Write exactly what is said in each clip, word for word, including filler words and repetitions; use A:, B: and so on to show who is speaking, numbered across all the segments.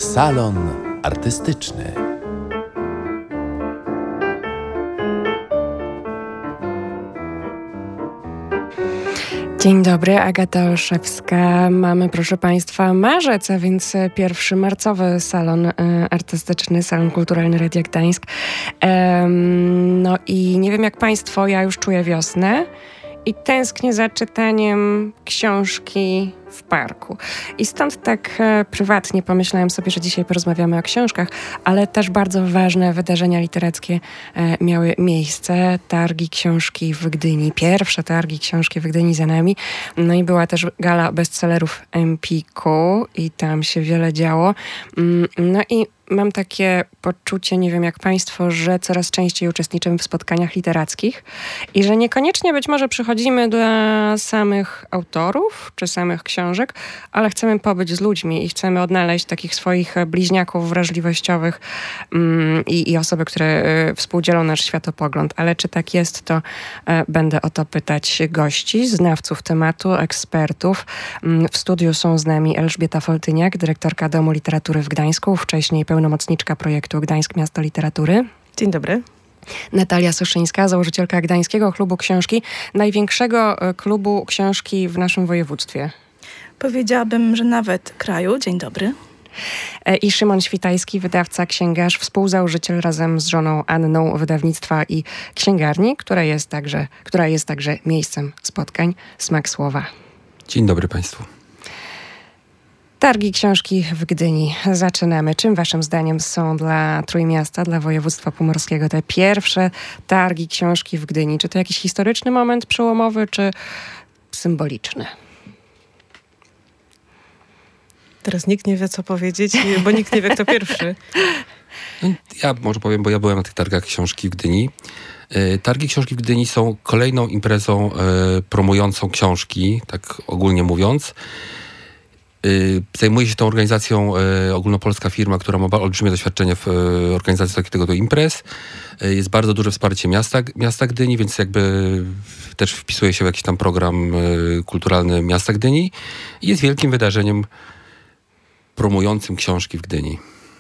A: Salon artystyczny.
B: Dzień dobry, Agata Olszewska. Mamy, proszę Państwa, marzec, a więc pierwszy marcowy salon y, artystyczny, salon kulturalny Radia Gdańsk. Ym, no i nie wiem jak Państwo, ja już czuję wiosnę i tęsknię za czytaniem książki w parku. I stąd tak e, prywatnie pomyślałam sobie, że dzisiaj porozmawiamy o książkach, ale też bardzo ważne wydarzenia literackie e, miały miejsce. Targi książki w Gdyni. Pierwsze targi książki w Gdyni za nami. No i była też gala bestsellerów Empiku i tam się wiele działo. Mm, no i mam takie poczucie, nie wiem jak Państwo, że coraz częściej uczestniczymy w spotkaniach literackich i że niekoniecznie być może przychodzimy dla samych autorów czy samych książek, ale chcemy pobyć z ludźmi i chcemy odnaleźć takich swoich bliźniaków wrażliwościowych mm, i, i osoby, które y, współdzielą nasz światopogląd. Ale czy tak jest, to y, będę o to pytać gości, znawców tematu, ekspertów. Mm, w studiu są z nami Elżbieta Foltyniak, dyrektorka Domu Literatury w Gdańsku, wcześniej pełnomocniczka projektu Gdańsk Miasto Literatury.
C: Dzień dobry.
B: Natalia Soszyńska, założycielka Gdańskiego Klubu Książki, największego klubu książki w naszym województwie.
C: Powiedziałabym, że nawet kraju. Dzień dobry.
B: I Szymon Świtajski, wydawca, księgarz, współzałożyciel razem z żoną Anną wydawnictwa i księgarni, która jest także, która jest także miejscem spotkań Smak Słowa.
D: Dzień dobry Państwu.
B: Targi książki w Gdyni. Zaczynamy. Czym waszym zdaniem są dla Trójmiasta, dla województwa pomorskiego te pierwsze targi książki w Gdyni? Czy to jakiś historyczny moment przełomowy, czy symboliczny?
C: Teraz nikt nie wie, co powiedzieć, bo nikt nie wie, kto pierwszy.
D: Ja może powiem, bo ja byłem na tych targach książki w Gdyni. Targi książki w Gdyni są kolejną imprezą promującą książki, tak ogólnie mówiąc. Zajmuje się tą organizacją e, ogólnopolska firma, która ma olbrzymie doświadczenie w e, organizacji takiego do imprez. E, jest bardzo duże wsparcie miasta, miasta Gdyni, więc jakby też wpisuje się w jakiś tam program e, kulturalny miasta Gdyni i jest wielkim wydarzeniem promującym książki w Gdyni.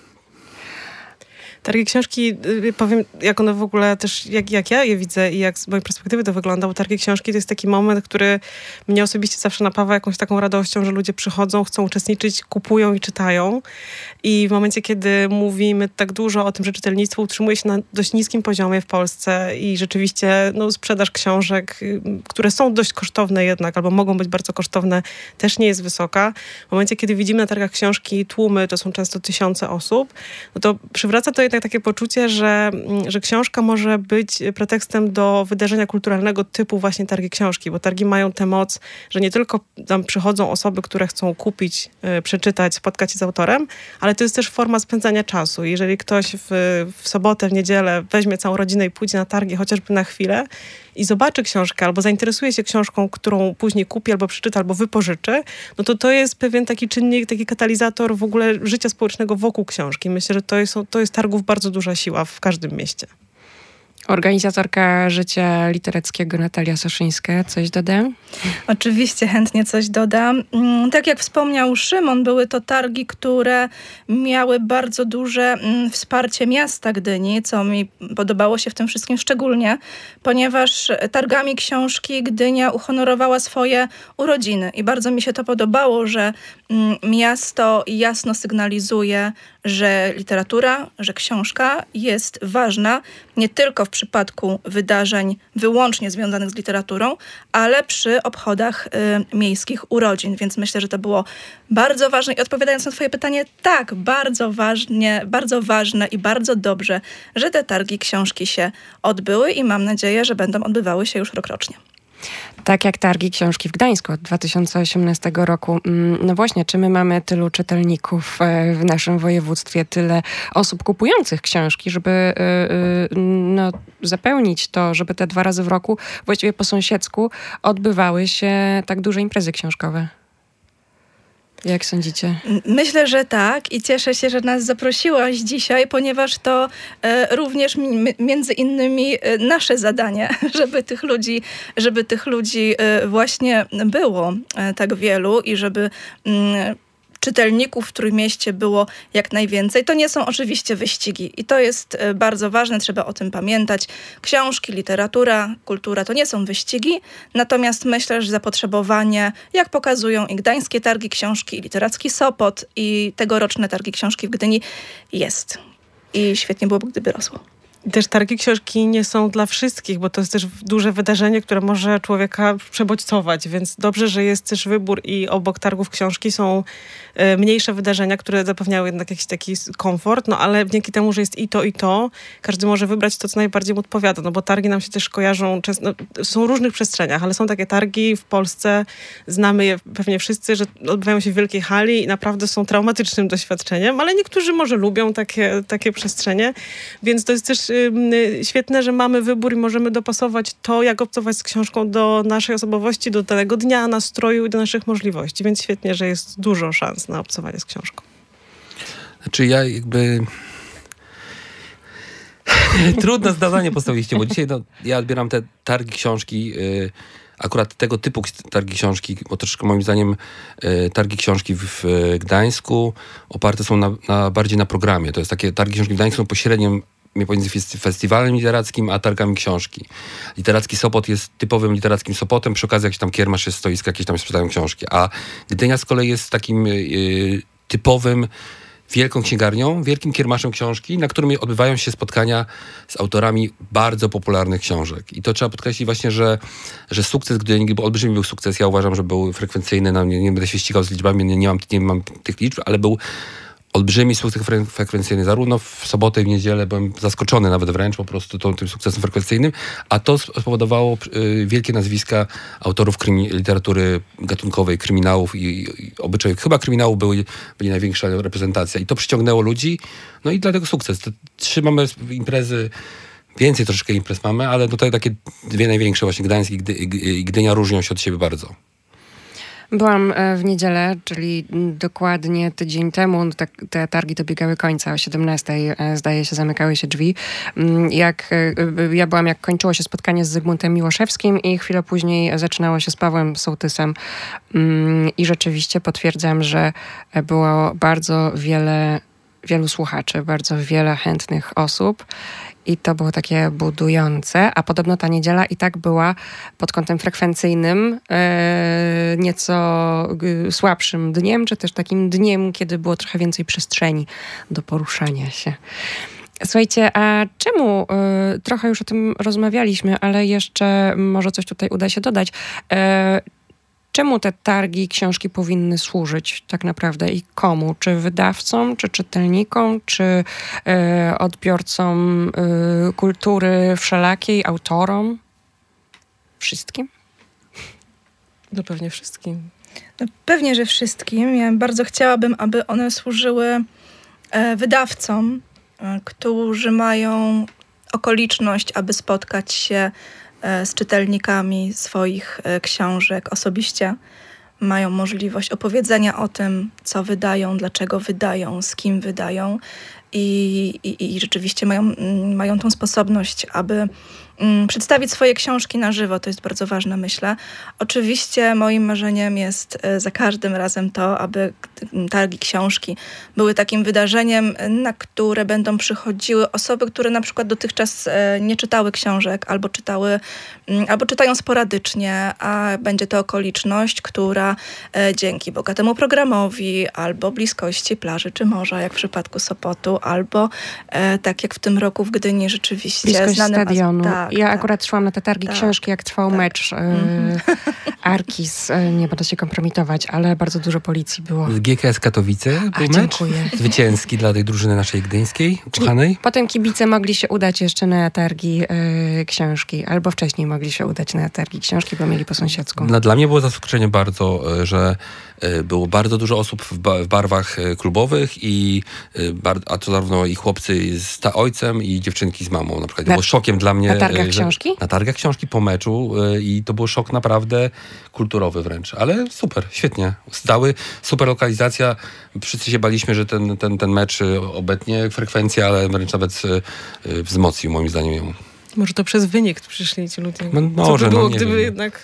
C: Targi książki, powiem, jak one w ogóle też, jak, jak ja je widzę i jak z mojej perspektywy to wygląda, bo targi książki to jest taki moment, który mnie osobiście zawsze napawa jakąś taką radością, że ludzie przychodzą, chcą uczestniczyć, kupują i czytają. I w momencie, kiedy mówimy tak dużo o tym, że czytelnictwo utrzymuje się na dość niskim poziomie w Polsce i rzeczywiście no, sprzedaż książek, które są dość kosztowne jednak, albo mogą być bardzo kosztowne, też nie jest wysoka. W momencie, kiedy widzimy na targach książki tłumy, to są często tysiące osób, no to przywraca to jednak takie poczucie, że, że książka może być pretekstem do wydarzenia kulturalnego typu właśnie targi książki, bo targi mają tę moc, że nie tylko tam przychodzą osoby, które chcą kupić, yy, przeczytać, spotkać się z autorem, ale to jest też forma spędzania czasu. Jeżeli ktoś w, w sobotę, w niedzielę weźmie całą rodzinę i pójdzie na targi chociażby na chwilę i zobaczy książkę albo zainteresuje się książką, którą później kupi albo przeczyta, albo wypożyczy, no to to jest pewien taki czynnik, taki katalizator w ogóle życia społecznego wokół książki. Myślę, że to jest, to jest targów bardzo duża siła w każdym mieście.
B: Organizatorka Życia Literackiego Natalia Soszyńska. Coś dodam?
E: Oczywiście, chętnie coś dodam. Tak jak wspomniał Szymon, były to targi, które miały bardzo duże wsparcie miasta Gdyni, co mi podobało się w tym wszystkim szczególnie, ponieważ targami książki Gdynia uhonorowała swoje urodziny i bardzo mi się to podobało, że miasto jasno sygnalizuje, że literatura, że książka jest ważna nie tylko w przypadku wydarzeń wyłącznie związanych z literaturą, ale przy obchodach y, miejskich urodzin. Więc myślę, że to było bardzo ważne. I odpowiadając na twoje pytanie, tak, bardzo ważnie, bardzo ważne i bardzo dobrze, że te targi książki się odbyły i mam nadzieję, że będą odbywały się już rokrocznie.
B: Tak jak targi książki w Gdańsku od dwa tysiące osiemnastego roku. No właśnie, czy my mamy tylu czytelników w naszym województwie, tyle osób kupujących książki, żeby no, zapełnić to, żeby te dwa razy w roku, właściwie po sąsiedzku, odbywały się tak duże imprezy książkowe? Jak sądzicie?
E: Myślę, że tak i cieszę się, że nas zaprosiłaś dzisiaj, ponieważ to e, również m- między innymi e, nasze zadanie, żeby tych ludzi, żeby tych ludzi e, właśnie było e, tak wielu i żeby m, czytelników w Trójmieście było jak najwięcej. To nie są oczywiście wyścigi i to jest bardzo ważne, trzeba o tym pamiętać. Książki, literatura, kultura to nie są wyścigi, natomiast myślę, że zapotrzebowanie, jak pokazują i Gdańskie Targi Książki, i Literacki Sopot, i tegoroczne Targi Książki w Gdyni jest. I świetnie byłoby, gdyby rosło.
C: Też targi książki nie są dla wszystkich, bo to jest też duże wydarzenie, które może człowieka przebodźcować, więc dobrze, że jest też wybór i obok targów książki są e, mniejsze wydarzenia, które zapewniają jednak jakiś taki komfort, no ale dzięki temu, że jest i to, i to, każdy może wybrać to, co najbardziej mu odpowiada, no bo targi nam się też kojarzą, często, no, są w różnych przestrzeniach, ale są takie targi w Polsce, znamy je pewnie wszyscy, że odbywają się w wielkiej hali i naprawdę są traumatycznym doświadczeniem, ale niektórzy może lubią takie, takie przestrzenie, więc to jest też świetne, że mamy wybór i możemy dopasować to, jak obcować z książką do naszej osobowości, do danego dnia, nastroju i do naszych możliwości. Więc świetnie, że jest dużo szans na obcowanie z książką.
D: Znaczy ja jakby... Trudne zadanie postawiliście, bo dzisiaj no, ja odbieram te targi książki, yy, akurat tego typu targi książki, bo troszkę moim zdaniem yy, targi książki w, w Gdańsku oparte są na, na, bardziej na programie. To jest takie, targi książki w Gdańsku są pośrednim pomiędzy festiwalem literackim a targami książki. Literacki Sopot jest typowym literackim Sopotem, przy okazji jakiś tam kiermasz jest, stoiska, jakieś tam sprzedają książki. A Gdynia z kolei jest takim yy, typowym wielką księgarnią, wielkim kiermaszem książki, na którym odbywają się spotkania z autorami bardzo popularnych książek. I to trzeba podkreślić właśnie, że, że sukces Gdyni, bo olbrzymi był sukces, ja uważam, że był frekwencyjny, no, nie, nie będę się ścigał z liczbami, nie, nie, mam, nie mam tych liczb, ale był olbrzymi sukces frekwencyjny. Zarówno w sobotę i w niedzielę byłem zaskoczony nawet wręcz po prostu tą, tym sukcesem frekwencyjnym, a to spowodowało y, wielkie nazwiska autorów krymi- literatury gatunkowej, kryminałów i, i obyczajów. Chyba kryminałów były, byli największa reprezentacja i to przyciągnęło ludzi, no i dlatego sukces. Te trzy mamy imprezy, więcej troszeczkę imprez mamy, ale tutaj takie dwie największe, właśnie Gdańsk i, Gdy, i Gdynia, różnią się od siebie bardzo.
B: Byłam w niedzielę, czyli dokładnie tydzień temu, te, te targi dobiegały końca, o siedemnastej zdaje się zamykały się drzwi. Jak, ja byłam, jak kończyło się spotkanie z Zygmuntem Miłoszewskim i chwilę później zaczynało się z Pawłem Sołtysem i rzeczywiście potwierdzam, że było bardzo wiele, wielu słuchaczy, bardzo wiele chętnych osób. I to było takie budujące, a podobno ta niedziela i tak była pod kątem frekwencyjnym e, nieco e, słabszym dniem, czy też takim dniem, kiedy było trochę więcej przestrzeni do poruszania się. Słuchajcie, a czemu, e, trochę już o tym rozmawialiśmy, ale jeszcze może coś tutaj uda się dodać, e, czemu te targi książki powinny służyć tak naprawdę i komu? Czy wydawcom, czy czytelnikom, czy y, odbiorcom y, kultury wszelakiej, autorom? Wszystkim?
C: No pewnie wszystkim.
E: No, pewnie, że wszystkim. Ja bardzo chciałabym, aby one służyły e, wydawcom, e, którzy mają okoliczność, aby spotkać się z czytelnikami swoich książek osobiście, mają możliwość opowiedzenia o tym, co wydają, dlaczego wydają, z kim wydają i, i, i rzeczywiście mają, mają tą sposobność, aby mm, przedstawić swoje książki na żywo. To jest bardzo ważne, myślę. Oczywiście moim marzeniem jest e, za każdym razem to, aby targi książki były takim wydarzeniem, na które będą przychodziły osoby, które na przykład dotychczas e, nie czytały książek albo czytały, m, albo czytają sporadycznie, a będzie to okoliczność, która e, dzięki bogatemu programowi albo bliskości plaży czy morza, jak w przypadku Sopotu, albo e, tak jak w tym roku w Gdyni rzeczywiście
B: bliskość
E: znanym
B: stadionu.
E: Tak,
B: ja
E: tak.
B: akurat szłam na te targi
E: tak,
B: książki, jak trwał
E: tak.
B: mecz e,
E: Mhm.
B: Arkis. E, nie będę się kompromitować, ale bardzo dużo policji było.
D: G K S Katowice był
B: Ach,
D: mecz
B: dziękuję.
D: zwycięski dla tej drużyny naszej gdyńskiej,
B: Czyli
D: ukochanej.
B: potem kibice mogli się udać jeszcze na targi e, książki, albo wcześniej mogli się udać na targi książki, bo mieli po sąsiedzku.
D: No, dla mnie było zaskoczenie bardzo, że było bardzo dużo osób w, ba- w barwach klubowych, i, bar- a to zarówno i chłopcy z ta ojcem, i dziewczynki z mamą. Na przykład. To
B: Na-
D: było szokiem dla mnie.
B: na targach
D: że,
B: książki?
D: Na targach książki po meczu, i to był szok naprawdę kulturowy wręcz. Ale super, świetnie. Stały, super lokalizacja. Wszyscy się baliśmy, że ten, ten, ten mecz obetnie frekwencję, ale wręcz nawet wzmocnił moim zdaniem ją.
C: Może to przez wynik przyszli ci ludzie.
D: No,
C: Co
D: może,
C: by było,
D: no, nie
C: gdyby
D: wiem.
C: jednak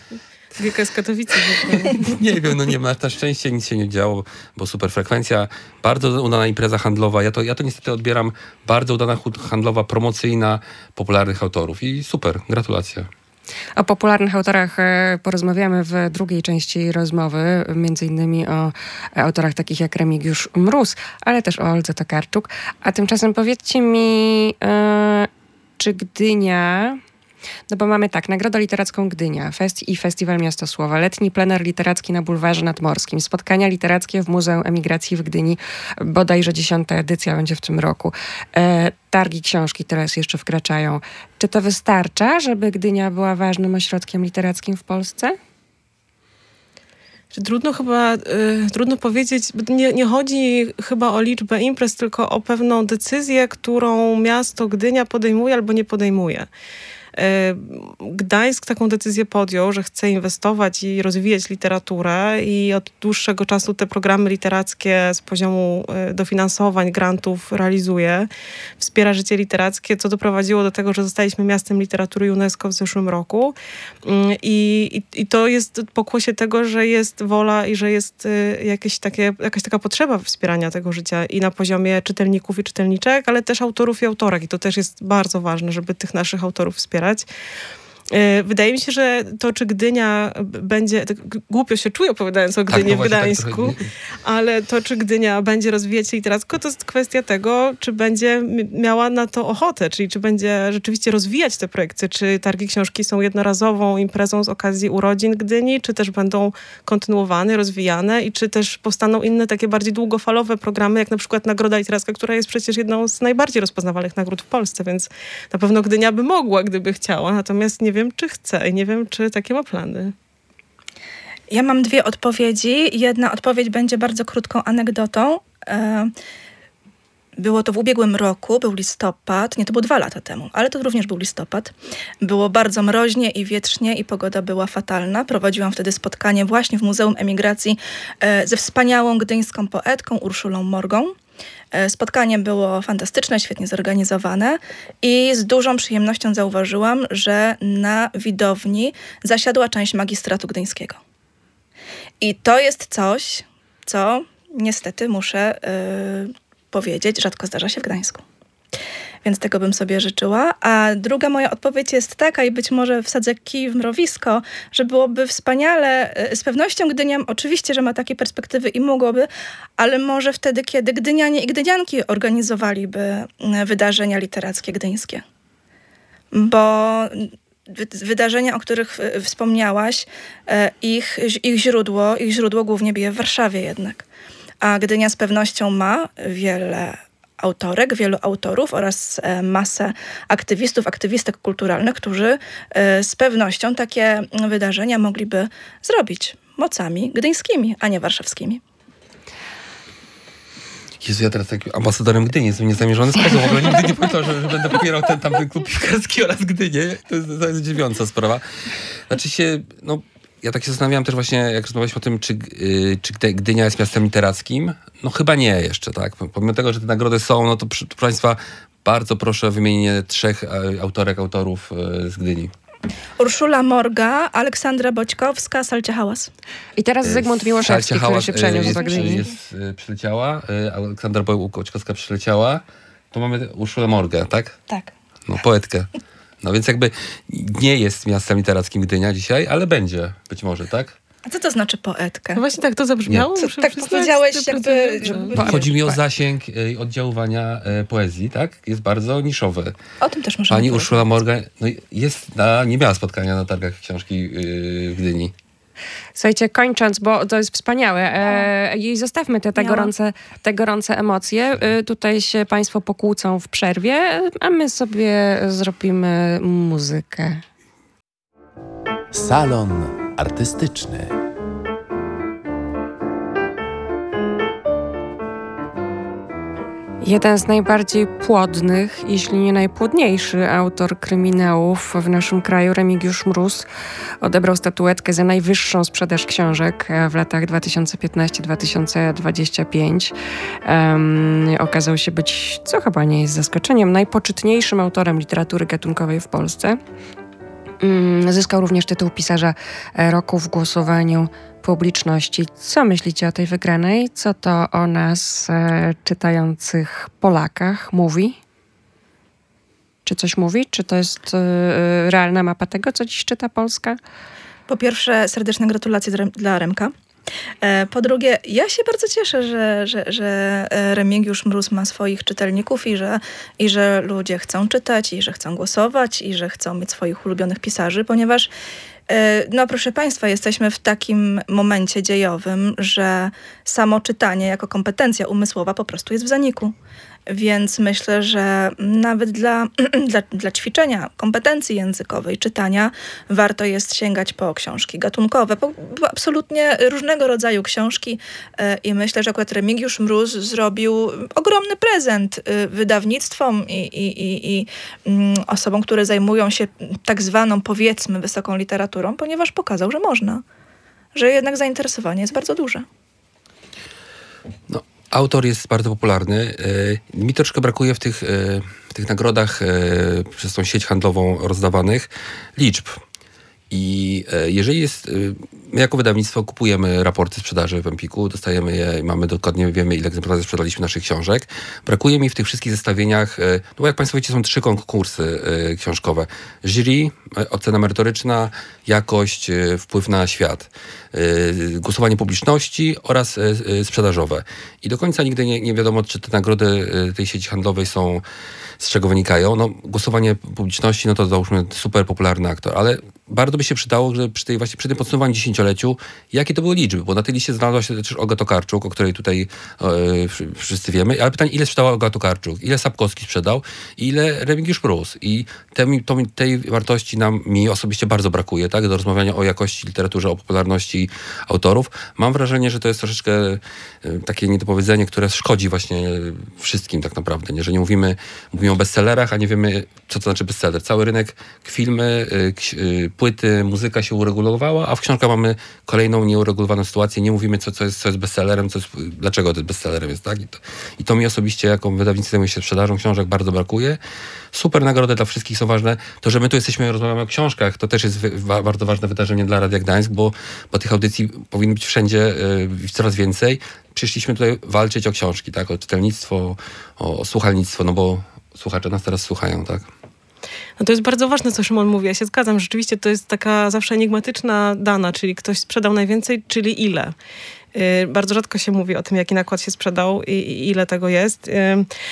C: G K S Katowice.
D: Nie wiem, no nie ma, na szczęście nic się nie działo, bo super frekwencja, bardzo udana impreza handlowa. Ja to, ja to niestety odbieram, bardzo udana handlowa, promocyjna, popularnych autorów i super, gratulacje.
B: O popularnych autorach e, porozmawiamy w drugiej części rozmowy, między innymi o autorach takich jak Remigiusz Mróz, ale też o Oldze Tokarczuk. A tymczasem powiedzcie mi, e, czy Gdynia... No bo mamy tak, Nagrodę Literacką Gdynia festi- i Festiwal Miasto Słowa, letni plener literacki na Bulwarze Nadmorskim, spotkania literackie w Muzeum Emigracji w Gdyni, bodajże dziesiąta edycja będzie w tym roku. E, targi książki teraz jeszcze wkraczają. Czy to wystarcza, żeby Gdynia była ważnym ośrodkiem literackim w Polsce?
C: Trudno chyba, y, trudno powiedzieć, nie, nie chodzi chyba o liczbę imprez, tylko o pewną decyzję, którą miasto Gdynia podejmuje albo nie podejmuje. Gdańsk taką decyzję podjął, że chce inwestować i rozwijać literaturę i od dłuższego czasu te programy literackie z poziomu dofinansowań, grantów realizuje. Wspiera życie literackie, co doprowadziło do tego, że zostaliśmy miastem literatury UNESCO w zeszłym roku. I, i, i to jest pokłosie tego, że jest wola i że jest jakieś takie, jakaś taka potrzeba wspierania tego życia i na poziomie czytelników i czytelniczek, ale też autorów i autorek. I to też jest bardzo ważne, żeby tych naszych autorów wspierać. Wydaje mi się, że to, czy Gdynia będzie... Tak głupio się czuję opowiadając o Gdyni tak, no w Gdańsku, tak ale to, czy Gdynia będzie rozwijać się literacko, to jest kwestia tego, czy będzie miała na to ochotę, czyli czy będzie rzeczywiście rozwijać te projekty, czy targi książki są jednorazową imprezą z okazji urodzin Gdyni, czy też będą kontynuowane, rozwijane i czy też powstaną inne takie bardziej długofalowe programy, jak na przykład Nagroda Literacka, która jest przecież jedną z najbardziej rozpoznawalnych nagród w Polsce, więc na pewno Gdynia by mogła, gdyby chciała, natomiast nie wiem, czy chce i nie wiem, czy takie ma plany.
E: Ja mam dwie odpowiedzi. Jedna odpowiedź będzie bardzo krótką anegdotą. Było to w ubiegłym roku, był listopad, nie, to było dwa lata temu, ale to również był listopad. Było bardzo mroźnie i wietrznie i pogoda była fatalna. Prowadziłam wtedy spotkanie właśnie w Muzeum Emigracji ze wspaniałą gdyńską poetką Urszulą Morgą. Spotkanie było fantastyczne, świetnie zorganizowane i z dużą przyjemnością zauważyłam, że na widowni zasiadła część magistratu gdyńskiego. I to jest coś, co niestety muszę yy, powiedzieć, rzadko zdarza się w Gdańsku. Więc tego bym sobie życzyła. A druga moja odpowiedź jest taka i być może wsadzę kij w mrowisko, że byłoby wspaniale, z pewnością Gdynia oczywiście, że ma takie perspektywy i mogłoby, ale może wtedy, kiedy Gdynianie i Gdynianki organizowaliby wydarzenia literackie gdyńskie. Bo wydarzenia, o których wspomniałaś, ich, ich źródło, ich źródło głównie bije w Warszawie jednak. A Gdynia z pewnością ma wiele autorek, wielu autorów oraz masę aktywistów, aktywistek kulturalnych, którzy z pewnością takie wydarzenia mogliby zrobić mocami gdyńskimi, a nie warszawskimi.
D: Jezu, ja teraz tak ambasadorem Gdyni jestem niezamierzony sposób. W ogóle nigdy nie powiedział, że, że będę popierał ten tamten klub piłkarski oraz Gdynię. To jest, to jest dziwiąca sprawa. Znaczy się, no... Ja tak się zastanawiałem też właśnie, jak rozmawialiśmy o tym, czy, yy, czy Gdynia jest miastem literackim. No chyba nie jeszcze, tak. Pomimo tego, że te nagrody są, no to proszę Państwa, bardzo proszę o wymienienie trzech autorek, autorów yy, z Gdyni.
E: Urszula Morga, Aleksandra Boćkowska, Salcia Hałas.
B: I teraz Zygmunt Miłoszewski,
D: Salcia
B: który się przeniósł
D: jest,
B: do Gdyni.
D: Jest, jest, przyleciała, Aleksandra Boćkowska przyleciała. To mamy Urszulę Morgę, tak?
E: Tak.
D: No, poetkę. No więc jakby nie jest miastem literackim Gdynia dzisiaj, ale będzie być może, tak?
E: A co to znaczy poetka?
C: No właśnie tak to zabrzmiało.
E: Co, tak powiedziałeś jakby...
B: Żeby...
D: Chodzi mi o zasięg oddziaływania poezji, tak? Jest bardzo niszowy.
E: O tym też możemy
D: Pani
E: powiedzieć.
D: Urszula Morga no jest na, nie miała spotkania na targach książki w Gdyni.
B: Słuchajcie, kończąc, bo to jest wspaniałe e, i zostawmy te, te, gorące, te gorące emocje. E, tutaj się Państwo pokłócą w przerwie, a my sobie zrobimy muzykę.
A: Salon artystyczny.
B: Jeden z najbardziej płodnych, jeśli nie najpłodniejszy autor kryminałów w naszym kraju, Remigiusz Mróz, odebrał statuetkę za najwyższą sprzedaż książek w latach dwa tysiące piętnasty do dwa tysiące dwudziestego piątego. Um, okazał się być, co chyba nie jest zaskoczeniem, najpoczytniejszym autorem literatury gatunkowej w Polsce. Zyskał również tytuł pisarza roku w głosowaniu publiczności. Co myślicie o tej wygranej? Co to o nas, e, czytających Polakach, mówi? Czy coś mówi? Czy to jest e, realna mapa tego, co dziś czyta Polska?
E: Po pierwsze, serdeczne gratulacje dla Remka. Po drugie, ja się bardzo cieszę, że, że, że Remigiusz Mróz ma swoich czytelników i że, i że ludzie chcą czytać, i że chcą głosować, i że chcą mieć swoich ulubionych pisarzy, ponieważ no proszę Państwa, jesteśmy w takim momencie dziejowym, że samo czytanie jako kompetencja umysłowa po prostu jest w zaniku. Więc myślę, że nawet dla, dla, dla ćwiczenia kompetencji językowej, czytania, warto jest sięgać po książki gatunkowe, po, po absolutnie różnego rodzaju książki i myślę, że akurat Remigiusz Mróz zrobił ogromny prezent wydawnictwom i, i, i, i osobom, które zajmują się tak zwaną, powiedzmy, wysoką literaturą, ponieważ pokazał, że można, że jednak zainteresowanie jest bardzo duże.
D: No. Autor jest bardzo popularny. Mi troszkę brakuje w tych, w tych nagrodach przez tą sieć handlową rozdawanych liczb. I jeżeli jest, my jako wydawnictwo kupujemy raporty sprzedaży w Empiku, dostajemy je, mamy dokładnie, wiemy ile egzemplarzy sprzedaliśmy naszych książek. Brakuje mi w tych wszystkich zestawieniach, no bo jak Państwo wiecie, są trzy konkursy książkowe. Jury, ocena merytoryczna, jakość, wpływ na świat, głosowanie publiczności oraz sprzedażowe. I do końca nigdy nie, nie wiadomo, czy te nagrody tej sieci handlowej są, z czego wynikają. No, głosowanie publiczności, no to załóżmy super popularny aktor, ale bardzo by się przydało, że przy, tej właśnie, przy tym podsumowaniu dziesięcioleciu, jakie to były liczby, bo na tej liście znalazła się też Olga Tokarczuk, o której tutaj e, wszyscy wiemy, ale pytanie, ile sprzedała Olga Tokarczuk, ile Sapkowski sprzedał i ile Remigiusz Mróz. I te, to, tej wartości nam, mi osobiście bardzo brakuje, tak, do rozmawiania o jakości literaturze, o popularności autorów. Mam wrażenie, że to jest troszeczkę e, takie niedopowiedzenie, które szkodzi właśnie wszystkim tak naprawdę, nie? Że nie mówimy, mówimy o bestsellerach, a nie wiemy, co to znaczy bestseller. Cały rynek, filmy, y, płyty, muzyka się uregulowała, a w książkach mamy kolejną nieuregulowaną sytuację. Nie mówimy, co, co, jest, co jest bestsellerem, co jest, dlaczego to jest bestsellerem jest, tak? I to, i to mi osobiście, jako wydawnictwo zajmuję się sprzedażą książek, bardzo brakuje. Super nagrody dla wszystkich są ważne. To, że my tu jesteśmy i rozmawiamy o książkach, to też jest wy, wa, bardzo ważne wydarzenie dla Radia Gdańsk, bo, bo tych audycji powinno być wszędzie y, coraz więcej. Przyszliśmy tutaj walczyć o książki, tak? O czytelnictwo, o, o słuchalnictwo, no bo słuchacze nas teraz słuchają, tak?
C: No to jest bardzo ważne, co Szymon mówi. Ja się zgadzam. Rzeczywiście to jest taka zawsze enigmatyczna dana, czyli ktoś sprzedał najwięcej, czyli ile. Yy, bardzo rzadko się mówi o tym, jaki nakład się sprzedał i, i ile tego jest. Yy,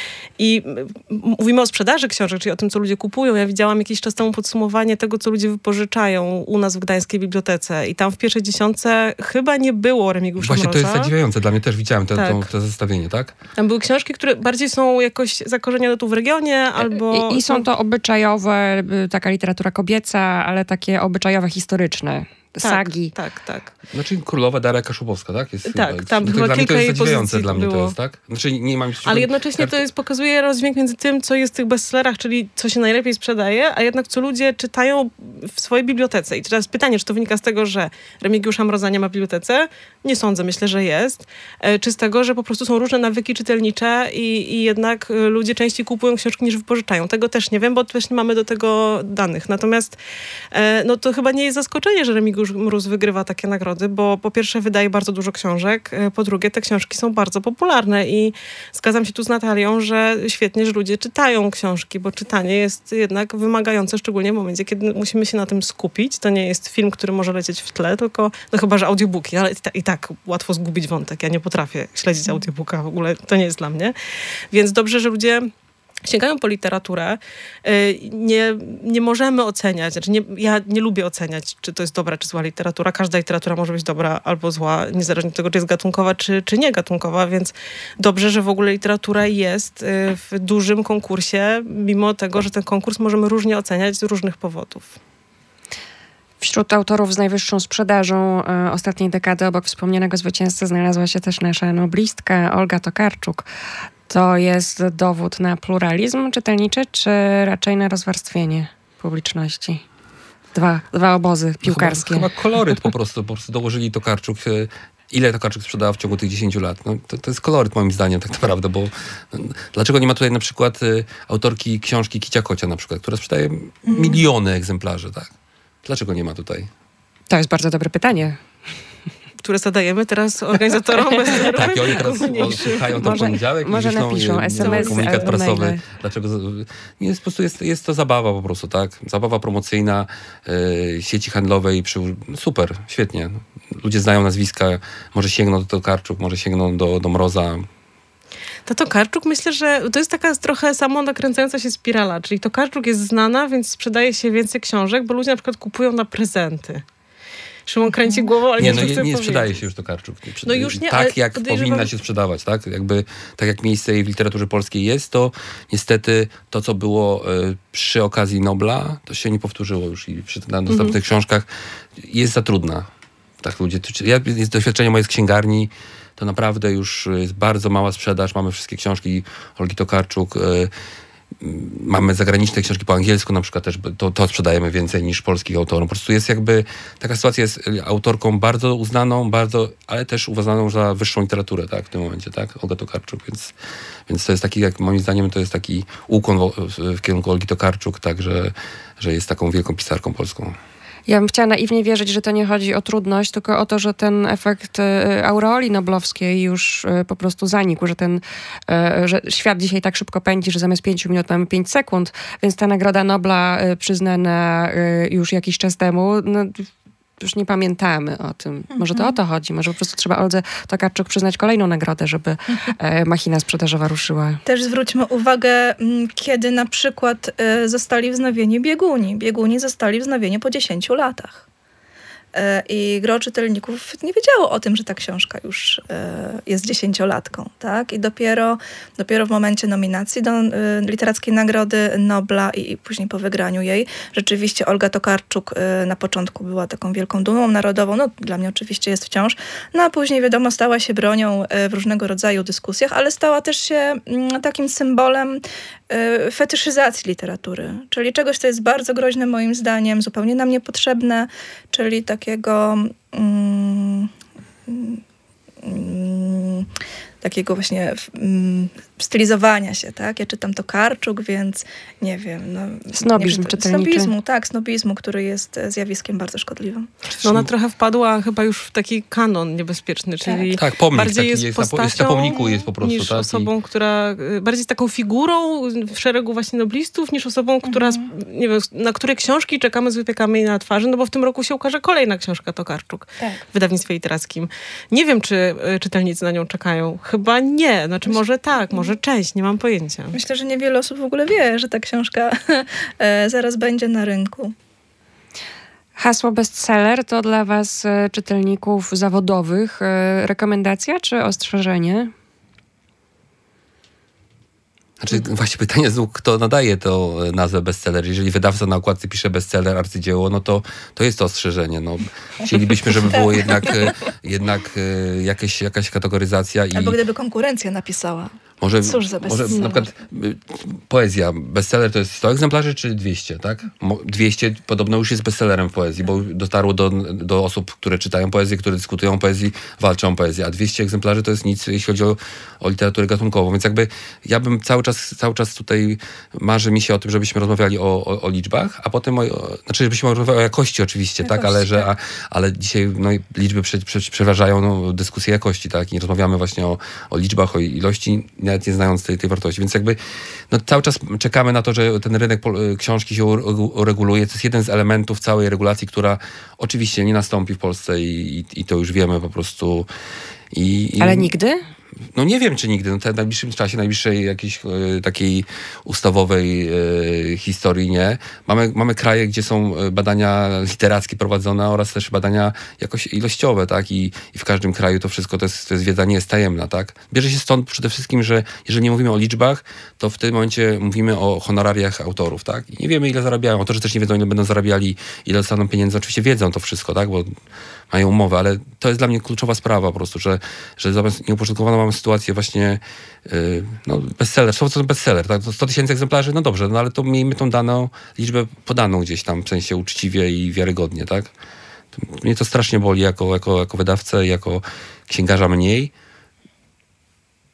C: I mówimy o sprzedaży książek, czyli o tym, co ludzie kupują. Ja widziałam jakiś czas temu podsumowanie tego, co ludzie wypożyczają u nas w Gdańskiej Bibliotece. I tam w pierwszej dziesiątce chyba nie było Remigiusza Mroza.
D: Właśnie to jest zadziwiające. Dla mnie też widziałem te, tak. to, to zestawienie, tak?
C: Tam były książki, które bardziej są jakoś zakorzenione tu w regionie, albo...
B: I, i są to obyczajowe, taka literatura kobieca, ale takie obyczajowe, historyczne. Sagi.
C: Tak, tak, tak.
D: Znaczy królowa Daria Kaszubowska, tak? Jest
C: tak,
D: chyba,
C: tam
D: to
C: chyba
D: dla
C: kilka
D: mnie to
C: jej
D: jest zadziwiające
C: pozycji
D: dla mnie
C: było.
D: to jest, tak? Znaczy nie mam...
C: Ale jednocześnie to jest, pokazuje rozdźwięk między tym, co jest w tych bestsellerach, czyli co się najlepiej sprzedaje, a jednak co ludzie czytają w swojej bibliotece. I teraz pytanie, czy to wynika z tego, że Remigiusza Mroza nie ma w bibliotece? Nie sądzę, myślę, że jest. Czy z tego, że po prostu są różne nawyki czytelnicze i, i jednak ludzie częściej kupują książki niż wypożyczają. Tego też nie wiem, bo też nie mamy do tego danych. Natomiast no to chyba nie jest zaskoczenie, że Remigiusz Mróz wygrywa takie nagrody, bo po pierwsze wydaje bardzo dużo książek, po drugie te książki są bardzo popularne i zgadzam się tu z Natalią, że świetnie, że ludzie czytają książki, bo czytanie jest jednak wymagające, szczególnie w momencie, kiedy musimy się na tym skupić. To nie jest film, który może lecieć w tle, tylko no chyba, że audiobooki, ale i, ta, i tak łatwo zgubić wątek. Ja nie potrafię śledzić audiobooka, w ogóle to nie jest dla mnie. Więc dobrze, że ludzie sięgają po literaturę. Nie, nie możemy oceniać, znaczy nie, ja nie lubię oceniać, czy to jest dobra, czy zła literatura. Każda literatura może być dobra albo zła, niezależnie od tego, czy jest gatunkowa, czy, czy nie gatunkowa, więc dobrze, że w ogóle literatura jest w dużym konkursie, mimo tego, że ten konkurs możemy różnie oceniać z różnych powodów.
B: Wśród autorów z najwyższą sprzedażą e, ostatniej dekady obok wspomnianego zwycięzcy znalazła się też nasza noblistka Olga Tokarczuk. To jest dowód na pluralizm czytelniczy, czy raczej na rozwarstwienie publiczności? Dwa, dwa obozy piłkarskie.
D: Chyba, chyba koloryt po prostu, po prostu dołożyli Tokarczuk. Ile Tokarczuk sprzedała w ciągu tych dziesięciu lat? No, to, to jest koloryt moim zdaniem tak naprawdę, bo no, dlaczego nie ma tutaj na przykład y, autorki książki Kicia Kocia na przykład, która sprzedaje miliony egzemplarzy, tak? Dlaczego nie ma tutaj?
B: To jest bardzo dobre pytanie.
C: Które zadajemy teraz organizatorom.
D: Tak, i oni teraz słuchają to w poniedziałek
B: może
D: i wyślą
B: napiszą S M S
D: komunikat
B: albo
D: prasowy.
B: maile.
D: Dlaczego? Nie, jest, po prostu jest, jest to zabawa po prostu, tak? Zabawa promocyjna y, sieci handlowej. Przy, super, świetnie. Ludzie znają nazwiska, może sięgną do Tokarczuk, może sięgną do, do Mroza.
C: To Tokarczuk, myślę, że to jest taka trochę samonakręcająca się spirala, czyli Tokarczuk jest znana, więc sprzedaje się więcej książek, bo ludzie na przykład kupują na prezenty. Szymon kręci głową, ale
D: nie,
C: nie,
D: no,
C: nie,
D: nie, nie
C: nie
D: sprzedaje się już Tokarczuk. Nie,
C: no już nie,
D: tak
C: ale
D: jak
C: podejrzewam...
D: powinna się sprzedawać, tak? Jakby, tak jak miejsce jej w literaturze polskiej jest, to niestety to, co było y, przy okazji Nobla, to się nie powtórzyło już i przy na dostępnych mm-hmm. książkach jest za trudna. Tak ludzie, ja, jest doświadczenie moje z księgarni, to naprawdę już jest bardzo mała sprzedaż. Mamy wszystkie książki Olgi Tokarczuk. Y, mamy zagraniczne książki po angielsku na przykład też. To, to sprzedajemy więcej niż polskich autorów. Po prostu jest jakby, taka sytuacja jest autorką bardzo uznaną, bardzo, ale też uznaną za wyższą literaturę, tak, w tym momencie, tak, Olga Tokarczuk. Więc, więc to jest taki, jak moim zdaniem, to jest taki ukłon w, w, w kierunku Olgi Tokarczuk, tak, że, że jest taką wielką pisarką polską.
B: Ja bym chciała naiwnie wierzyć, że to nie chodzi o trudność, tylko o to, że ten efekt aureoli noblowskiej już po prostu zanikł, że ten że świat dzisiaj tak szybko pędzi, że zamiast pięciu minut mamy pięć sekund, więc ta Nagroda Nobla przyznana już jakiś czas temu, no, już nie pamiętamy o tym. Mhm. Może to o to chodzi. Może po prostu trzeba Oldze Tokarczuk przyznać kolejną nagrodę, żeby e, machina sprzedażowa ruszyła.
E: Też zwróćmy uwagę, kiedy na przykład e, zostali wznowieni bieguni. Bieguni zostali wznowieni po dziesięciu latach. E, I gro czytelników nie wiedziało o tym, że ta książka już e, jest dziesięciolatką. Tak? I dopiero, dopiero w momencie nominacji do e, Literackiej Nagrody Nobla i, i później po wygraniu jej, rzeczywiście Olga Tokarczuk e, na początku była taką wielką dumą narodową. No dla mnie oczywiście jest wciąż. No a później wiadomo stała się bronią e, w różnego rodzaju dyskusjach, ale stała też się m, takim symbolem e, fetyszyzacji literatury. Czyli czegoś, co jest bardzo groźne moim zdaniem, zupełnie nam niepotrzebne, czyli takiego mm, mm, takiego właśnie mm, stylizowania się, tak? Ja czytam Tokarczuk, więc nie wiem. No,
B: snobizm
E: nie,
B: czytelniczy.
E: Snobizmu, tak, snobizmu, który jest zjawiskiem bardzo szkodliwym.
C: No ona trochę wpadła chyba już w taki kanon niebezpieczny, czyli
D: tak, tak pomnik
C: bardziej
D: taki
C: jest,
D: jest
C: postacią
D: jest na pomniku jest po prostu,
C: niż
D: tak?
C: osobą, która bardziej jest taką figurą w szeregu właśnie noblistów, niż osobą, która, mhm. nie wiem, na której książki czekamy z wypiekami na twarzy, no bo w tym roku się ukaże kolejna książka Tokarczuk
E: tak.
C: w wydawnictwie literackim. Nie wiem, czy czytelnicy na nią czekają. Chyba nie. Znaczy Myśl... może tak, może część, nie mam pojęcia.
E: Myślę, że niewiele osób w ogóle wie, że ta książka zaraz będzie na rynku.
B: Hasło bestseller to dla was, czytelników zawodowych, rekomendacja czy ostrzeżenie?
D: Znaczy, właśnie pytanie jest, kto nadaje to nazwę bestseller. Jeżeli wydawca na okładce pisze bestseller, arcydzieło, no to, to jest to ostrzeżenie. No, chcielibyśmy, żeby było jednak, jednak jakieś, jakaś kategoryzacja. I
E: albo gdyby konkurencja napisała.
D: Może,
E: Cóż za
D: może na przykład poezja, bestseller to jest sto egzemplarzy czy dwieście, tak? dwieście podobno już jest bestsellerem w poezji, bo dotarło do, do osób, które czytają poezję, które dyskutują o poezji, walczą o poezję, a dwieście egzemplarzy to jest nic, jeśli chodzi o, o literaturę gatunkową. Więc jakby ja bym cały czas, cały czas tutaj marzy mi się o tym, żebyśmy rozmawiali o, o, o liczbach, a potem o, o, znaczy żebyśmy rozmawiali o jakości oczywiście, jakości, tak? Ale, że, a, ale dzisiaj no, liczby prze, prze, przeważają no, dyskusję jakości, tak? I nie rozmawiamy właśnie o, o liczbach, o ilości, nawet nie znając tej, tej wartości. Więc jakby no, cały czas czekamy na to, że ten rynek książki się ureguluje. To jest jeden z elementów całej regulacji, która oczywiście nie nastąpi w Polsce i, i, i to już wiemy po prostu. I, i...
B: Ale nigdy?
D: No nie wiem, czy nigdy. No, w najbliższym czasie, najbliższej jakiejś e, takiej ustawowej e, historii nie. Mamy, mamy kraje, gdzie są badania literackie prowadzone oraz też badania jakoś ilościowe, tak? I, i w każdym kraju to wszystko, to jest, to jest wiedza nie jest tajemna, tak? Bierze się stąd przede wszystkim, że jeżeli nie mówimy o liczbach, to w tym momencie mówimy o honorariach autorów, tak? I nie wiemy, ile zarabiają. Autorzy też nie wiedzą, ile będą zarabiali, ile dostaną pieniędzy. Oczywiście wiedzą to wszystko, tak? Bo mają umowę, ale to jest dla mnie kluczowa sprawa po prostu, że, że zamiast nieuporządkowaną mamy sytuację właśnie yy, no bestseller, co to bestseller, tak? sto tysięcy egzemplarzy, no dobrze, no ale to miejmy tą daną liczbę podaną gdzieś tam, w sensie uczciwie i wiarygodnie, tak? To, mnie to strasznie boli jako, jako, jako wydawcę, jako księgarza mniej.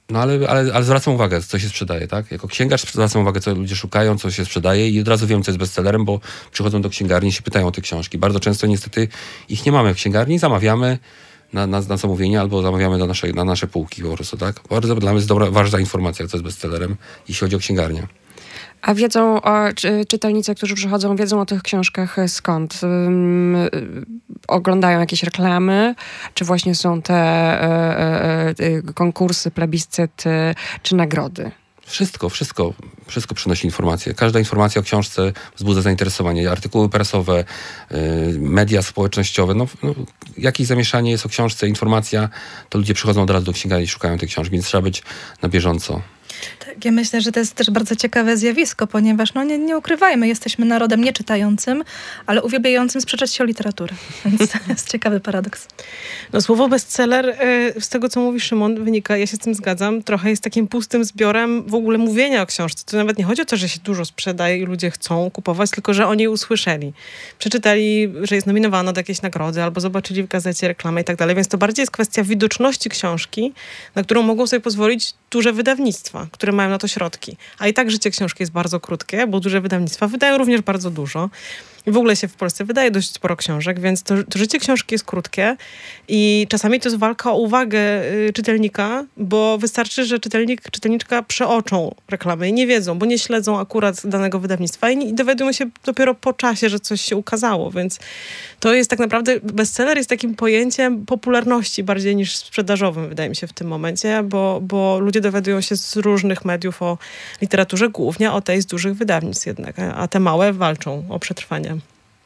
D: No ale, ale, ale zwracam uwagę, co się sprzedaje, tak? Jako księgarz zwracam uwagę, co ludzie szukają, co się sprzedaje i od razu wiem, co jest bestsellerem, bo przychodzą do księgarni i się pytają o te książki. Bardzo często niestety ich nie mamy w księgarni, zamawiamy na, na, na zamówienie albo zamawiamy na nasze, na nasze półki po prostu, tak? Bardzo dla mnie jest dobra, ważna informacja, co jest bestsellerem, jeśli chodzi o księgarnię.
B: A wiedzą o, czy, czytelnicy, którzy przychodzą, wiedzą o tych książkach skąd? Um, oglądają jakieś reklamy? Czy właśnie są te e, e, konkursy, plebiscyty, czy nagrody?
D: Wszystko, wszystko, wszystko przynosi informacje. Każda informacja o książce wzbudza zainteresowanie. Artykuły prasowe, yy, media społecznościowe. No, no, jakieś zamieszanie jest o książce, informacja, to ludzie przychodzą od razu do księgarni i szukają tej książki, więc trzeba być na bieżąco.
E: Tak, ja myślę, że to jest też bardzo ciekawe zjawisko, ponieważ no nie, nie ukrywajmy, jesteśmy narodem nieczytającym, ale uwielbiającym sprzeczać się o literaturę. Więc to jest ciekawy paradoks.
C: No słowo bestseller, y, z tego co mówi Szymon, wynika, ja się z tym zgadzam, trochę jest takim pustym zbiorem w ogóle mówienia o książce. To nawet nie chodzi o to, że się dużo sprzedaje i ludzie chcą kupować, tylko że oni usłyszeli. Przeczytali, że jest nominowana do jakiejś nagrody, albo zobaczyli w gazecie reklamę i tak dalej. Więc to bardziej jest kwestia widoczności książki, na którą mogą sobie pozwolić duże wydawnictwa, które mają na to środki. A i tak życie książki jest bardzo krótkie, bo duże wydawnictwa wydają również bardzo dużo. I w ogóle się w Polsce wydaje dość sporo książek, więc to, to życie książki jest krótkie i czasami to jest walka o uwagę y, czytelnika, bo wystarczy, że czytelnik, czytelniczka przeoczą reklamy i nie wiedzą, bo nie śledzą akurat danego wydawnictwa i, i dowiadują się dopiero po czasie, że coś się ukazało, więc to jest tak naprawdę, bestseller jest takim pojęciem popularności bardziej niż sprzedażowym, wydaje mi się w tym momencie, bo, bo ludzie dowiadują się z różnych mediów o literaturze, głównie o tej z dużych wydawnictw jednak, a te małe walczą o przetrwanie.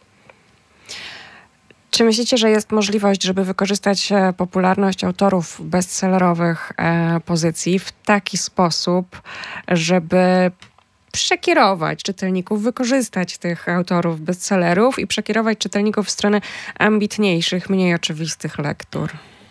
B: Czy myślicie, że jest możliwość, żeby wykorzystać popularność autorów bestsellerowych e, pozycji w taki sposób, żeby przekierować czytelników, wykorzystać tych autorów bestsellerów i przekierować czytelników w stronę ambitniejszych, mniej oczywistych lektur?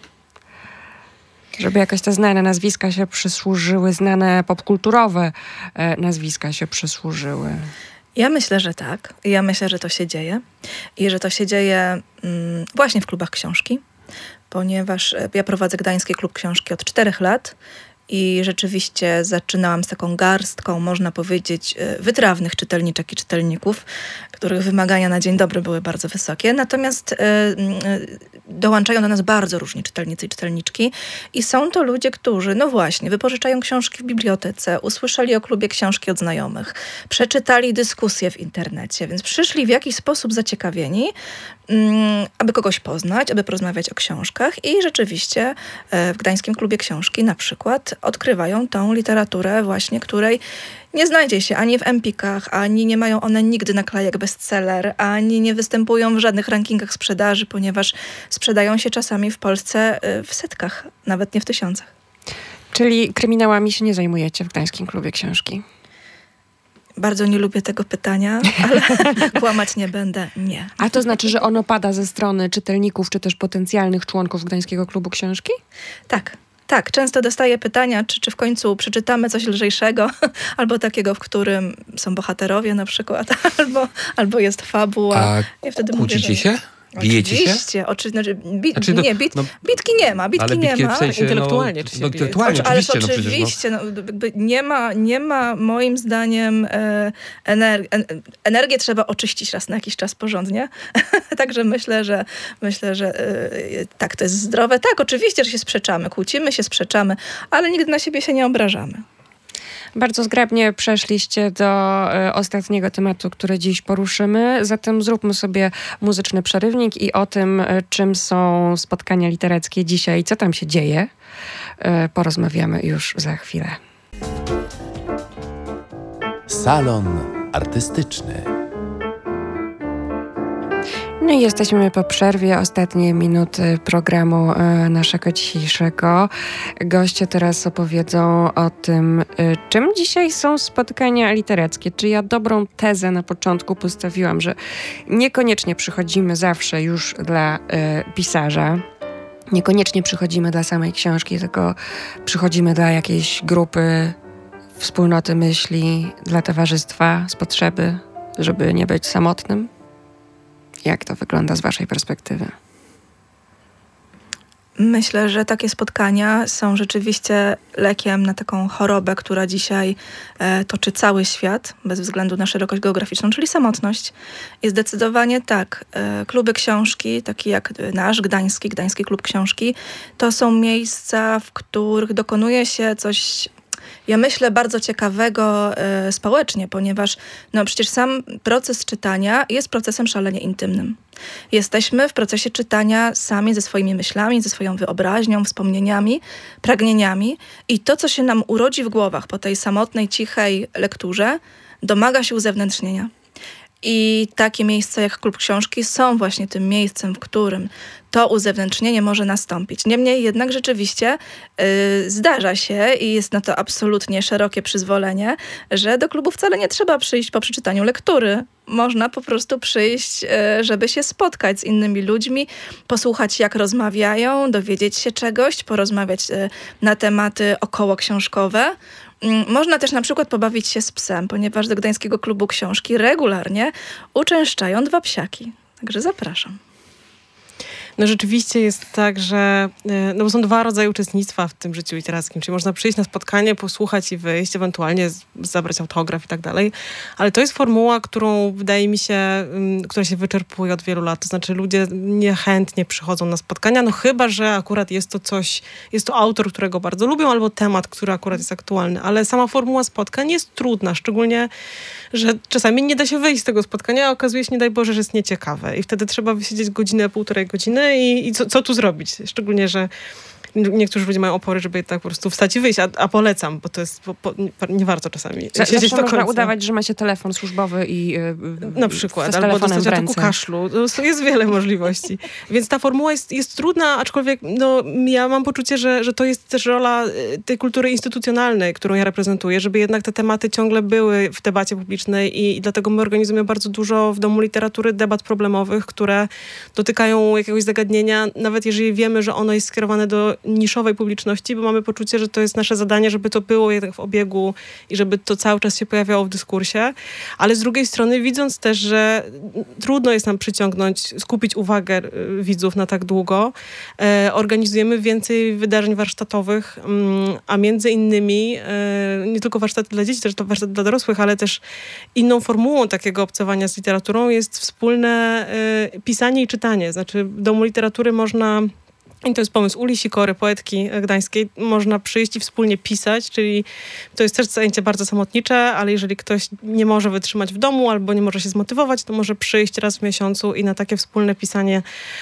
B: Żeby jakoś te znane nazwiska się przysłużyły, znane popkulturowe e, nazwiska się przysłużyły.
E: Ja myślę, że tak. Ja myślę, że to się dzieje. I że to się dzieje mm, właśnie w klubach książki, ponieważ ja prowadzę Gdański Klub Książki od czterech lat i rzeczywiście zaczynałam z taką garstką, można powiedzieć, wytrawnych czytelniczek i czytelników, których wymagania na dzień dobry były bardzo wysokie. Natomiast y, y, dołączają do nas bardzo różni czytelnicy i czytelniczki i są to ludzie, którzy, no właśnie, wypożyczają książki w bibliotece, usłyszeli o klubie książki od znajomych, przeczytali dyskusje w internecie, więc przyszli w jakiś sposób zaciekawieni, mm, aby kogoś poznać, aby porozmawiać o książkach i rzeczywiście y, w Gdańskim Klubie Książki na przykład odkrywają tą literaturę właśnie, której nie znajdzie się ani w Empikach, ani nie mają one nigdy naklejek bestseller, ani nie występują w żadnych rankingach sprzedaży, ponieważ sprzedają się czasami w Polsce w setkach, nawet nie w tysiącach.
B: Czyli kryminałami się nie zajmujecie w Gdańskim Klubie Książki?
E: Bardzo nie lubię tego pytania, ale kłamać nie będę, nie.
B: A to znaczy, że ono pada ze strony czytelników, czy też potencjalnych członków Gdańskiego Klubu Książki?
E: Tak. Tak, często dostaję pytania, czy, czy w końcu przeczytamy coś lżejszego, albo takiego, w którym są bohaterowie na przykład, albo, albo jest fabuła.
D: A
E: ja wtedy
D: kłócicie
E: mówię,
D: się? Bijecie się?
E: Oczywiście, oczy, znaczy, bi,
D: Znaczy, no,
E: nie, bit,
D: no,
E: bitki nie ma, bitki
D: ale
E: nie
D: bitki
E: ma.
D: w sensie,
C: intelektualnie
D: no,
C: czy się
D: no,
C: bije?
D: intelektualnie,
E: Ale
D: oczywiście, no,
E: oczywiście,
D: przecież, no.
E: no, jakby nie, ma, nie ma moim zdaniem e, ener, en, energię trzeba oczyścić raz na jakiś czas porządnie. Także myślę, że myślę, że e, tak, to jest zdrowe. Tak, oczywiście, że się sprzeczamy, kłócimy się, sprzeczamy, ale nigdy na siebie się nie obrażamy.
B: Bardzo zgrabnie przeszliście do y, ostatniego tematu, który dziś poruszymy. Zatem zróbmy sobie muzyczny przerywnik i o tym, y, czym są spotkania literackie dzisiaj, co tam się dzieje, y, porozmawiamy już za chwilę.
A: Salon artystyczny.
B: No i jesteśmy po przerwie, ostatnie minuty programu e, naszego dzisiejszego. Goście teraz opowiedzą o tym, e, czym dzisiaj są spotkania literackie. Czy ja dobrą tezę na początku postawiłam, że niekoniecznie przychodzimy zawsze już dla e, pisarza, niekoniecznie przychodzimy dla samej książki, tylko przychodzimy dla jakiejś grupy, wspólnoty myśli, dla towarzystwa, z potrzeby, żeby nie być samotnym? Jak to wygląda z waszej perspektywy?
E: Myślę, że takie spotkania są rzeczywiście lekiem na taką chorobę, która dzisiaj e, toczy cały świat, bez względu na szerokość geograficzną, czyli samotność. I zdecydowanie tak, e, kluby książki, takie jak nasz, Gdański, Gdański Klub Książki, to są miejsca, w których dokonuje się coś, ja myślę, bardzo ciekawego e, społecznie, ponieważ no przecież sam proces czytania jest procesem szalenie intymnym. Jesteśmy w procesie czytania sami ze swoimi myślami, ze swoją wyobraźnią, wspomnieniami, pragnieniami i to, co się nam urodzi w głowach po tej samotnej, cichej lekturze, domaga się uzewnętrznienia. I takie miejsca jak Klub Książki są właśnie tym miejscem, w którym to uzewnętrznienie może nastąpić. Niemniej jednak rzeczywiście yy, zdarza się i jest na to absolutnie szerokie przyzwolenie, że do klubu wcale nie trzeba przyjść po przeczytaniu lektury. Można po prostu przyjść, yy, żeby się spotkać z innymi ludźmi, posłuchać jak rozmawiają, dowiedzieć się czegoś, porozmawiać yy, na tematy okołoksiążkowe. Można też na przykład pobawić się z psem, ponieważ do Gdańskiego Klubu Książki regularnie uczęszczają dwa psiaki. Także zapraszam.
C: No rzeczywiście jest tak, że no bo są dwa rodzaje uczestnictwa w tym życiu literackim, czyli można przyjść na spotkanie, posłuchać i wyjść, ewentualnie zabrać autograf i tak dalej, ale to jest formuła, którą wydaje mi się, która się wyczerpuje od wielu lat, to znaczy ludzie niechętnie przychodzą na spotkania, no chyba, że akurat jest to coś, jest to autor, którego bardzo lubią, albo temat, który akurat jest aktualny, ale sama formuła spotkań jest trudna, szczególnie, że czasami nie da się wyjść z tego spotkania, a okazuje się, nie daj Boże, że jest nieciekawe i wtedy trzeba wysiedzieć godzinę, półtorej godziny i, i co, co tu zrobić? Szczególnie, że niektórzy ludzie mają opory, żeby tak po prostu wstać i wyjść, a, a polecam, bo to jest, po, po, nie warto czasami
B: Z,
C: siedzieć do końca.
B: Można udawać, że ma się telefon służbowy i yy,
C: na przykład, albo dostać ataku kaszlu. No, jest wiele możliwości. Więc ta formuła jest, jest trudna, aczkolwiek no, ja mam poczucie, że, że to jest też rola tej kultury instytucjonalnej, którą ja reprezentuję, żeby jednak te tematy ciągle były w debacie publicznej i, i dlatego my organizujemy bardzo dużo w Domu Literatury debat problemowych, które dotykają jakiegoś zagadnienia, nawet jeżeli wiemy, że ono jest skierowane do niszowej publiczności, bo mamy poczucie, że to jest nasze zadanie, żeby to było jednak w obiegu i żeby to cały czas się pojawiało w dyskursie, ale z drugiej strony widząc też, że trudno jest nam przyciągnąć, skupić uwagę widzów na tak długo, e, organizujemy więcej wydarzeń warsztatowych, mm, a między innymi e, nie tylko warsztaty dla dzieci, też to warsztaty dla dorosłych, ale też inną formułą takiego obcowania z literaturą jest wspólne e, pisanie i czytanie. Znaczy w Domu Literatury można... I to jest pomysł Uli Sikory, poetki gdańskiej. Można przyjść i wspólnie pisać, czyli to jest też zajęcie bardzo samotnicze, ale jeżeli ktoś nie może wytrzymać w domu albo nie może się zmotywować, to może przyjść raz w miesiącu i na takie wspólne pisanie,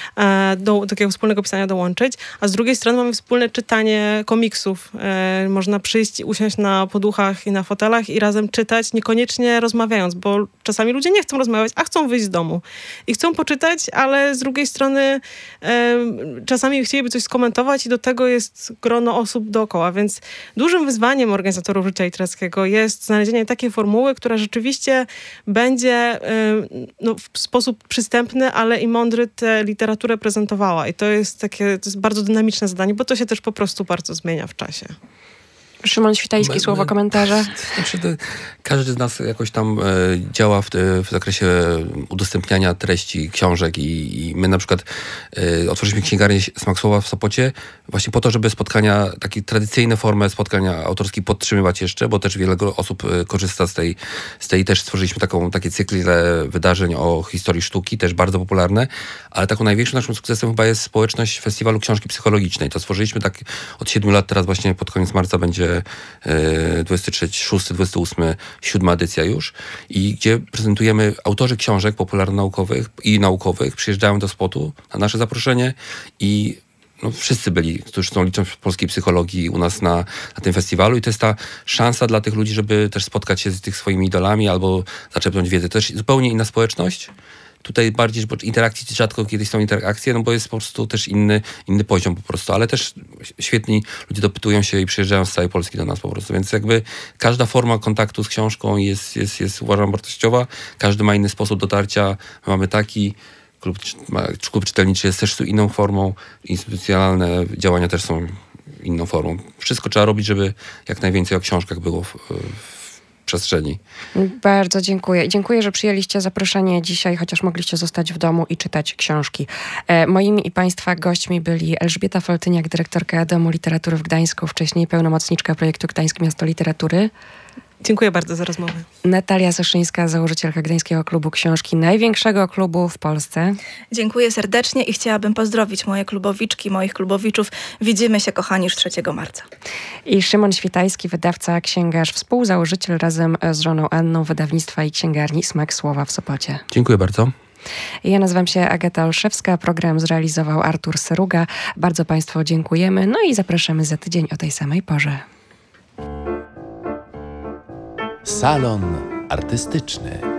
C: do takiego wspólnego pisania dołączyć. A z drugiej strony mamy wspólne czytanie komiksów. Można przyjść i usiąść na poduchach i na fotelach i razem czytać, niekoniecznie rozmawiając, bo czasami ludzie nie chcą rozmawiać, a chcą wyjść z domu. I chcą poczytać, ale z drugiej strony czasami chcieliby coś skomentować i do tego jest grono osób dookoła, więc dużym wyzwaniem organizatorów życia literackiego jest znalezienie takiej formuły, która rzeczywiście będzie no, w sposób przystępny, ale i mądry tę literaturę prezentowała. I to jest takie, to jest bardzo dynamiczne zadanie, bo to się też po prostu bardzo zmienia w czasie.
B: Szymon Świtajski,
D: my,
B: słowo,
D: my,
B: komentarze.
D: Znaczy, to, każdy z nas jakoś tam e, działa w, w zakresie udostępniania treści książek i, i my na przykład e, otworzyliśmy księgarnię Smaksłowa w Sopocie właśnie po to, żeby spotkania, takie tradycyjne formy spotkania autorskich podtrzymywać jeszcze, bo też wiele osób e, korzysta z tej, z tej też stworzyliśmy taką, takie cykle wydarzeń o historii sztuki, też bardzo popularne, ale taką największym naszym sukcesem chyba jest społeczność Festiwalu Książki Psychologicznej. To stworzyliśmy tak od siedmiu lat, teraz właśnie pod koniec marca będzie dwudziesty trzeci, szósty, dwudziesty ósmy, siódma edycja już i gdzie prezentujemy autorzy książek popularno-naukowych i naukowych, przyjeżdżają do spotu na nasze zaproszenie i no, wszyscy byli, którzy są liczą w polskiej psychologii u nas na, na tym festiwalu i to jest ta szansa dla tych ludzi, żeby też spotkać się z tych swoimi idolami albo zaczerpnąć wiedzę. To jest zupełnie inna społeczność. Tutaj bardziej, bo interakcji rzadko kiedyś są interakcje, no bo jest po prostu też inny, inny poziom po prostu, ale też świetni ludzie dopytują się i przyjeżdżają z całej Polski do nas po prostu, więc jakby każda forma kontaktu z książką jest, jest, jest uważam wartościowa, każdy ma inny sposób dotarcia, my mamy taki, klub, klub czytelniczy jest też inną formą, instytucjonalne działania też są inną formą. Wszystko trzeba robić, żeby jak najwięcej o książkach było w, w przestrzeni.
B: Bardzo dziękuję. Dziękuję, że przyjęliście zaproszenie dzisiaj, chociaż mogliście zostać w domu i czytać książki. E, moimi i Państwa gośćmi byli Elżbieta Foltyniak, dyrektorka Domu Literatury w Gdańsku, wcześniej pełnomocniczka projektu Gdańskie Miasto Literatury.
C: Dziękuję bardzo za rozmowę.
B: Natalia Soszyńska, założycielka Gdańskiego Klubu Książki, największego klubu w Polsce.
E: Dziękuję serdecznie i chciałabym pozdrowić moje klubowiczki, moich klubowiczów. Widzimy się, kochani, już trzeciego marca.
B: I Szymon Świtajski, wydawca, księgarz, współzałożyciel razem z żoną Anną wydawnictwa i księgarni Smak Słowa w Sopocie.
D: Dziękuję bardzo.
B: Ja nazywam się Agata Olszewska, program zrealizował Artur Seruga. Bardzo Państwu dziękujemy, no i zapraszamy za tydzień o tej samej porze.
A: Salon artystyczny.